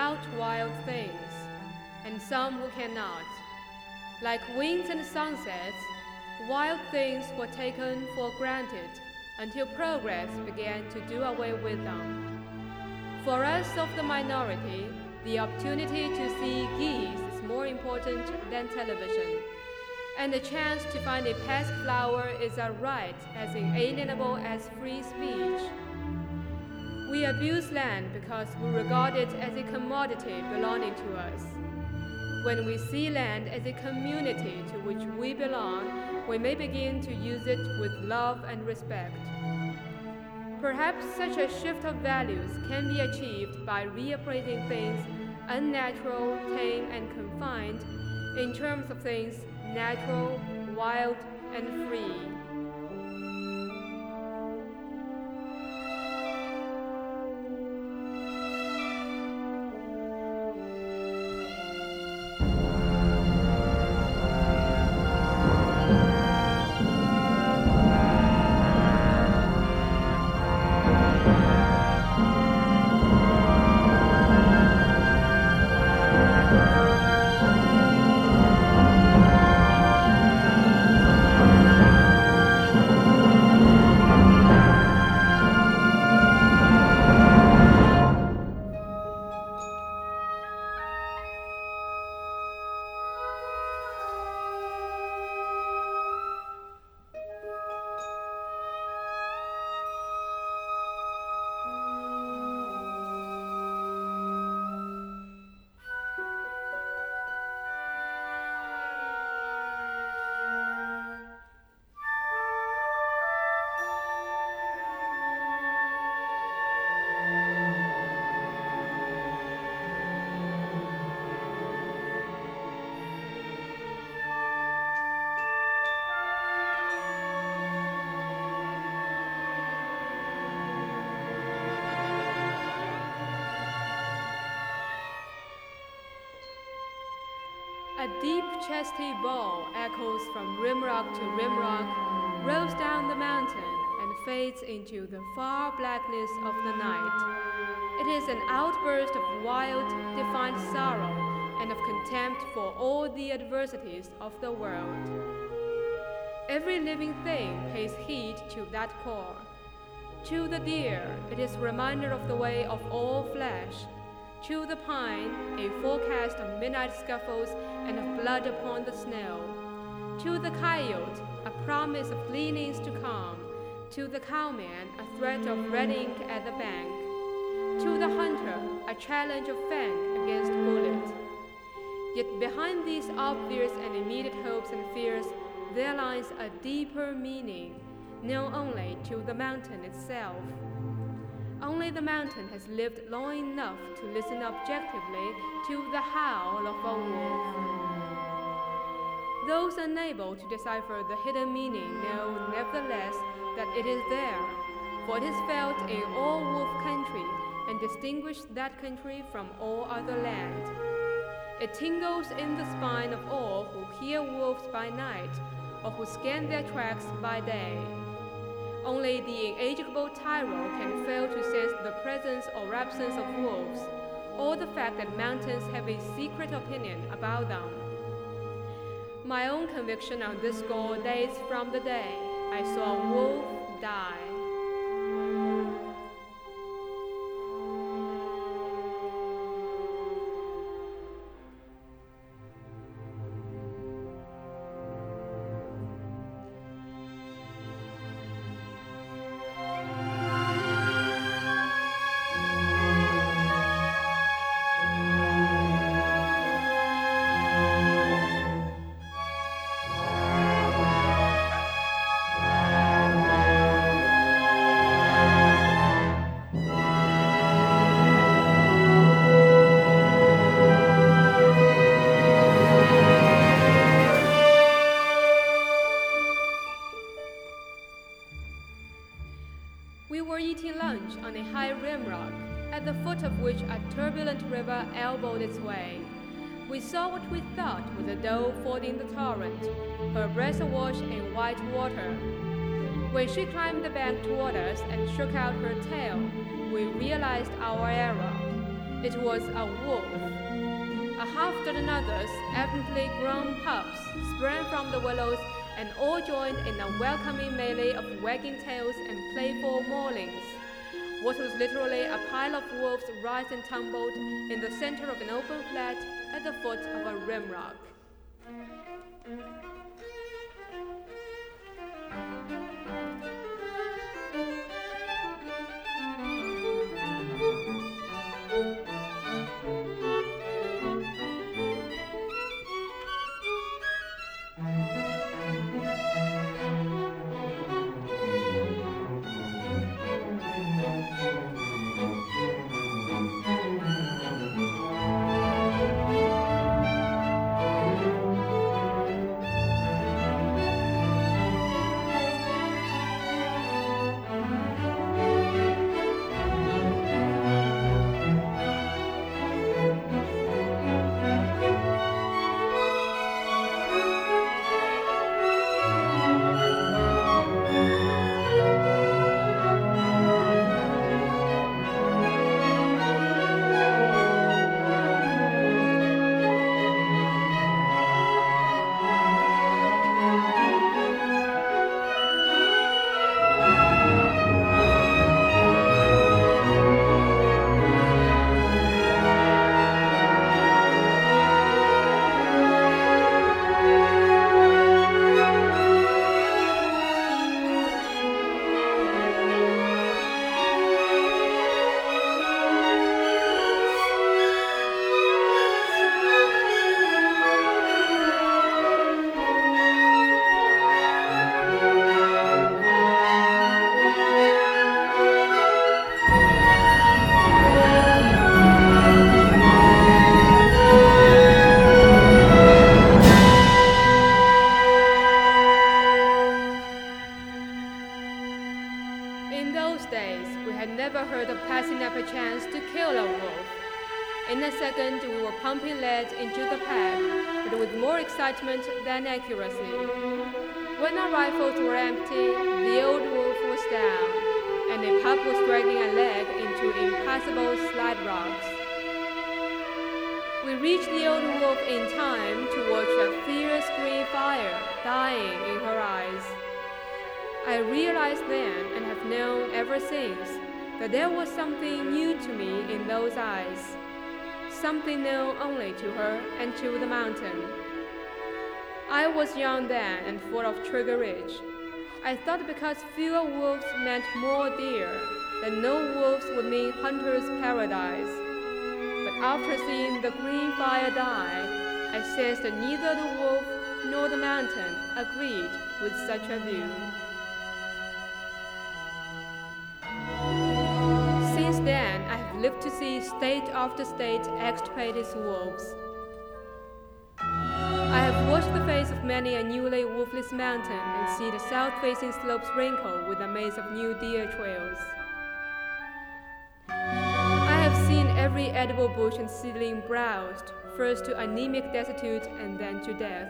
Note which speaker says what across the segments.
Speaker 1: without wild things, and some who cannot. Like winds and sunsets, wild things were taken for granted until progress began to do away with them. For us of the minority, the opportunity to see geese is more important than television, and the chance to find a past flower is a right as inalienable as free speech. We abuse land because we regard it as a commodity belonging to us. When we see land as a community to which we belong, we may begin to use it with love and respect. Perhaps such a shift of values can be achieved by reappraising things unnatural, tame, and confined in terms of things natural, wild, and free. A deep, chesty bawl echoes from rimrock to rimrock, rolls down the mountain, and fades into the far blackness of the night. It is an outburst of wild, defiant sorrow and of contempt for all the adversities of the world. Every living thing pays heed to that call. To the deer, it is a reminder of the way of all flesh. To the pine, a forecast of midnight scuffles and of blood upon the snow. To the coyote, a promise of gleanings to come. To the cowman, a threat of red ink at the bank. To the hunter, a challenge of fang against bullet. Yet behind these obvious and immediate hopes and fears, there lies a deeper meaning, known only to the mountain itself. Only the mountain has lived long enough to listen objectively to the howl of a wolf. Those unable to decipher the hidden meaning know nevertheless that it is there, for it is felt in all wolf country and distinguishes that country from all other land. It tingles in the spine of all who hear wolves by night or who scan their tracks by day. Only the inexhaustible Tyrol can fail to sense the presence or absence of wolves, or the fact that mountains have a secret opinion about them. My own conviction on this score dates from the day I saw a wolf die. We were eating lunch on a high rimrock, at the foot of which a turbulent river elbowed its way. We saw what we thought was a doe fording the torrent, her breast awash in white water. When she climbed the bank toward us and shook out her tail, we realized our error. It was a wolf. A half-dozen others, evidently grown pups, sprang from the willows and all joined in a welcoming melee of wagging tails and playful maulings. What was literally a pile of wolves writhed and tumbled in the center of an open flat at the foot of a rim rock. Chance to kill a wolf. In a second, we were pumping lead into the pack, but with more excitement than accuracy. When our rifles were empty, the old wolf was down, and a pup was dragging a leg into impassable slide rocks. We reached the old wolf in time to watch a fierce green fire dying in her eyes. I realized then, and have known ever since, that there was something new to me in those eyes, something known only to her and to the mountain. I was young then and full of triggerage. I thought because fewer wolves meant more deer, that no wolves would mean hunter's paradise. But after seeing the green fire die, I sensed that neither the wolf nor the mountain agreed with such a view. Then I have lived to see state after state extirpate its wolves. I have watched the face of many a newly wolfless mountain and see the south-facing slopes wrinkle with a maze of new deer trails. I have seen every edible bush and seedling browsed, first to anemic destitute and then to death.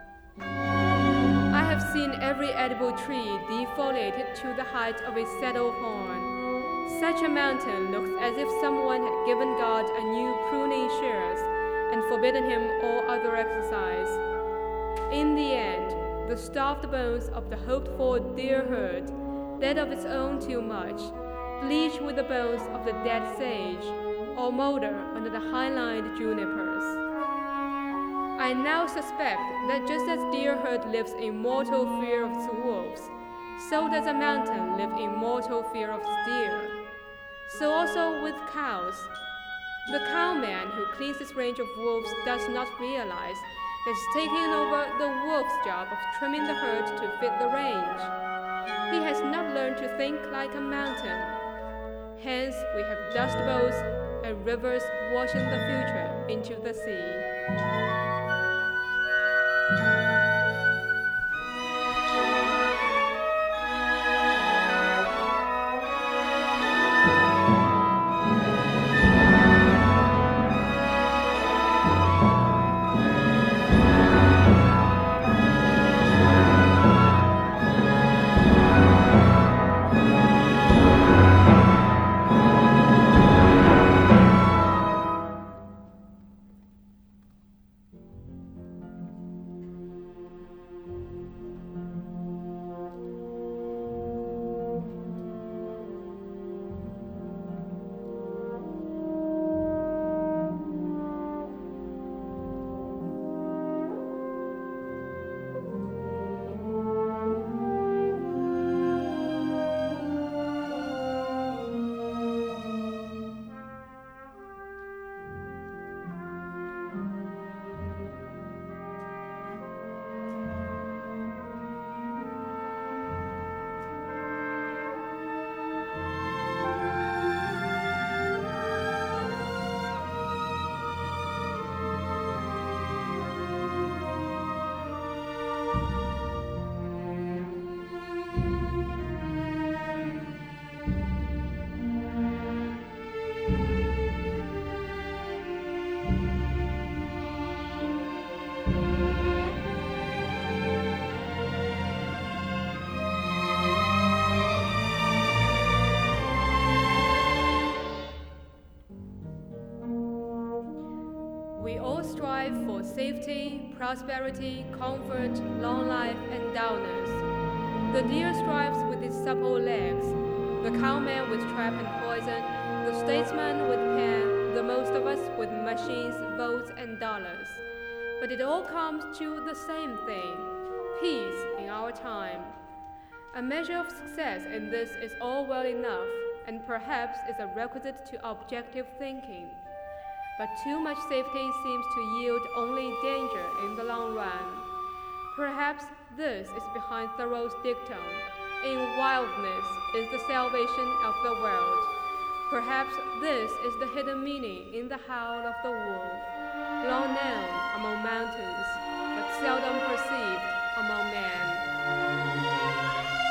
Speaker 1: I have seen every edible tree defoliated to the height of a saddle horn. Such a mountain looks as if someone had given God a new pruning shears and forbidden him all other exercise. In the end, the starved bones of the hoped-for deer herd, dead of its own too much, bleach with the bones of the dead sage, or molder under the high-lined junipers. I now suspect that just as deer herd lives in mortal fear of its wolves, so does a mountain live in mortal fear of its deer. So also with cows. The cowman who cleans his range of wolves does not realize that he's taking over the wolf's job of trimming the herd to fit the range. He has not learned to think like a mountain. Hence, we have dust bowls and rivers washing the future into the sea. strive for safety, prosperity, comfort, long life, and dullness. The deer strives with its supple legs, the cowman with trap and poison, the statesman with pen, the most of us with machines, votes, and dollars. But it all comes to the same thing: peace in our time. A measure of success in this is all well enough, and perhaps is a requisite to objective thinking. But too much safety seems to yield only danger in the long run. Perhaps this is behind Thoreau's dictum: in wildness is the salvation of the world. Perhaps this is the hidden meaning in the howl of the wolf, long known among mountains, but seldom perceived among men.